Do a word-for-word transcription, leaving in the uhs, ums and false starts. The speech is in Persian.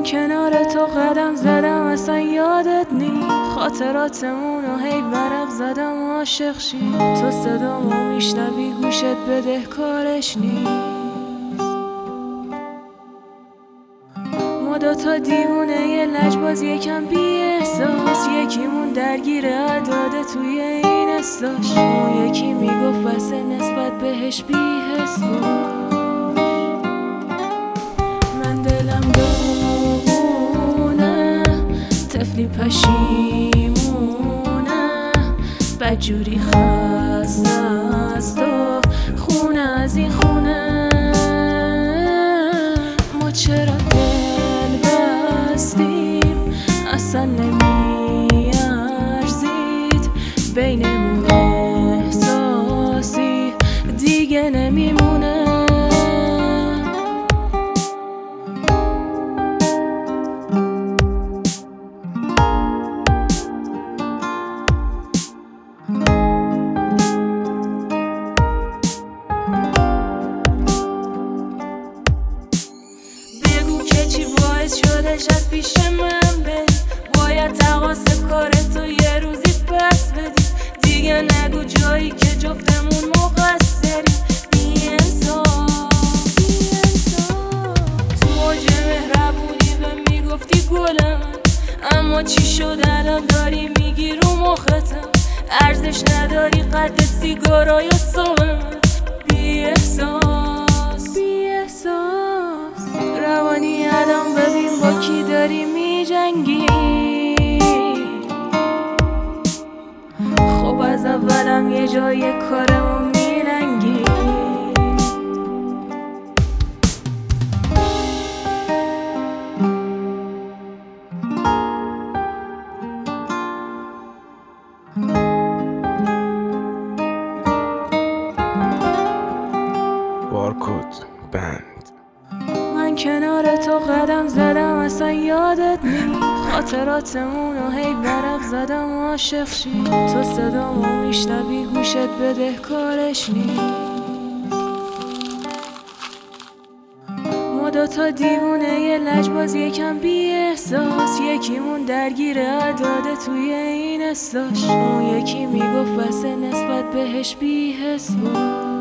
من کنار تو قدم زدم اصلا یادت نی، خاطراتمون رو هی ورق زدم عاشق شی. تو صدامو میشنوی گوشت بده کارش نیست. ما دوتا دیوونه یه لجباز یکم بی احساس، یکیمون درگیر عداده توی این استاش. اون یکی میگفت واسه نسبت بهش بی حس باش. من دلم داغونه، طفلی پشیمونه، بدجوری خسته از تو خونه از این خونه. ما چرا دل بستیم اصلا نمیارزید، بینمون احساسی دیگه نمیمونه. چی باعث شدش از پیش من بری، باید تقاس کار تو یه روزی پس بدی. دیگه نگو جایی که جفتمون مقصری. بی انصاف تو موج مهربونی به میگفتی گلم، اما چی شد الان داری میگی رو مختم. ارزش نداری قد سیگارای صبح. بی احساس بی احساس روانی الان ببین با کی داری می جنگی. خب از اولم یه جای کارمو می لنگی. بارکد بند. من کنار تو قدم زدم اصلا یادت نی، خاطراتمون رو هی ورق زدم عاشق شی. تو صدامو میشنوی گوشت بده کارش نیست. ما دوتا دیوونه یه لجباز یکم بی احساس، یکیمون درگیر عداده توی این استاش. اون یکی میگفت واسه نسبت بهش بی حس باش.